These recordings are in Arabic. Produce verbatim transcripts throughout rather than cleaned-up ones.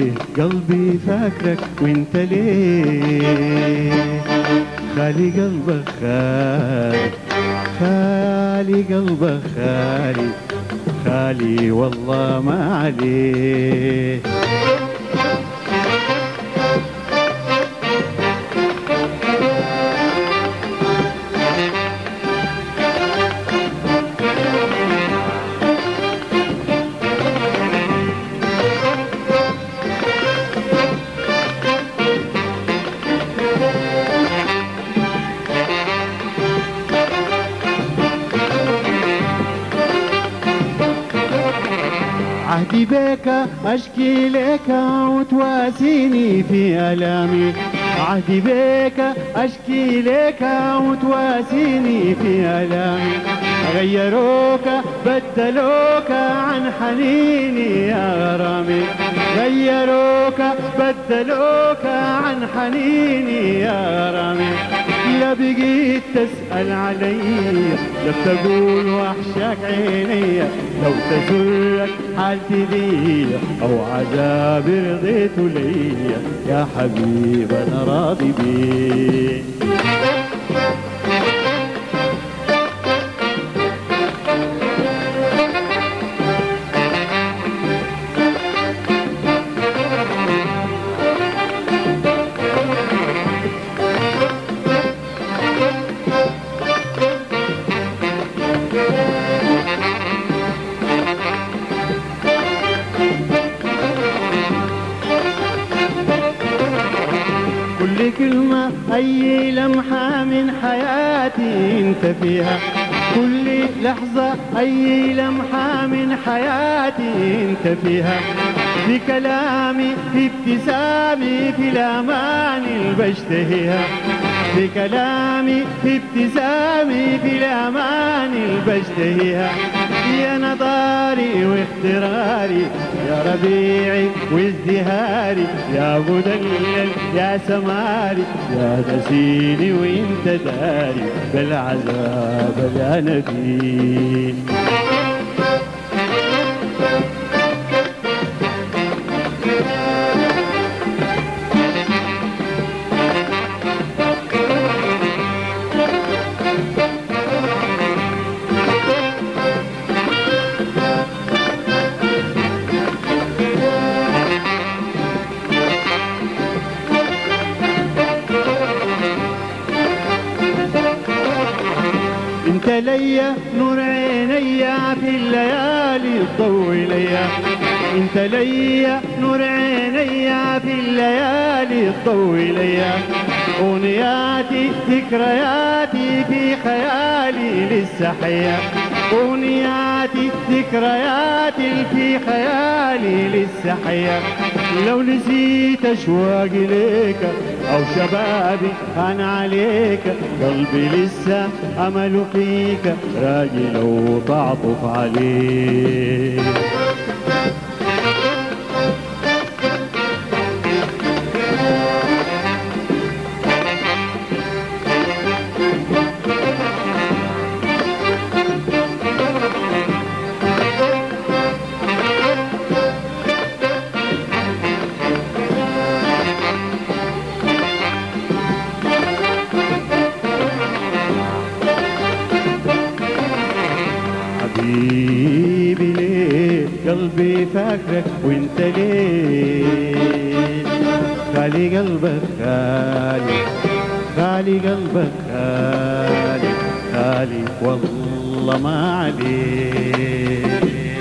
قلبي فاكرك وانت ليه خالي قلبك خالي خالي قلبك خالي خالي والله ما عليه. عهدي بك أشكي لك وتواسيني في ألامي، عهدي بك أشكي لك وتواسيني في ألامي، غيروك بدلوك عن حنيني يا غرامي، غيروك بدلوك عن حنيني يا غرامي، لا بقيت تسأل علي لا تقول وحشك عيني، لو تسرك حالتي دي أو عذابي رضيت لي يا حبيب أنا راضي بيه. كل كلمة أي لمحة من حياتي أنت فيها، كل لحظة أي لمحة من حياتي أنت فيها، في كلامي في ابتسامي في الأمان اللي بشتهيها، في كلامي في ابتسامي في الأمان اللي بشتهيها، يا نضاري واختراري يا ربيعي وازدهاري يا مدلل يا سماري يا نسيني وانت داري بالعذاب يا نبي. انت ليا نور عينيا في الليالي تضوي ليا، انت ليا نور عينيا في الليالي تضوي ليا، أغنياتي ذكرياتي في خيالي لسه حية، أغنياتي ذكرياتي في خيالي لسه حية، لو نسيت أشواقي ليك أو شبابي أنا عليك، قلبي لسه أمل فيك راجي لو تعطف عليك. حبيبي ليه قلبي فاكرك وانت ليه خالي قلبك خالي خالي قلبك خالي خالي والله ما عليك.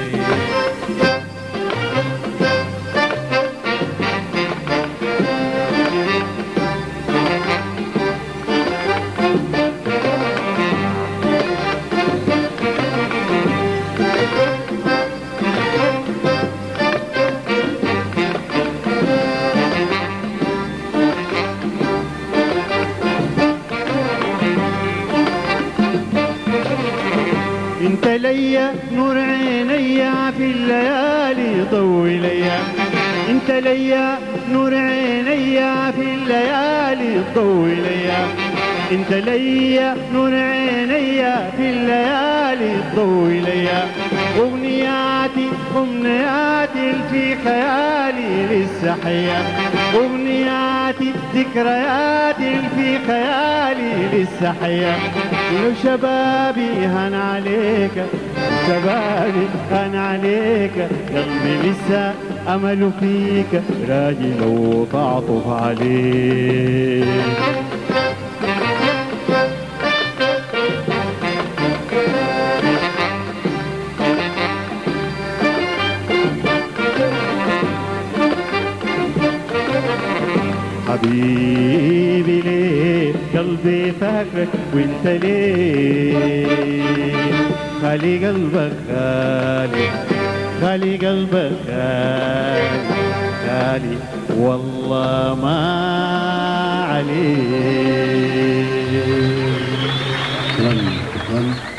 انت ليا نور عينيا في الليالي ضوي ليا، انت ليا نور عينيا في الليالي ضوي ليا، انت ليا نور عينيا في الليالي تضوي ليا. أغنياتي أمنياتي في خيالي لسه حية، أغنياتي ذكرياتي في خيالي لسه حية. لو شبابي هان عليك، شبابي هان عليك، قلبي لسه أمل فيك، راجي لو تعطف عليك. حبيبي ليه قلبي فاكرك وانت ليه خالي قلبك خالي، خالي قلبك خالي، خالي والله ما عليك.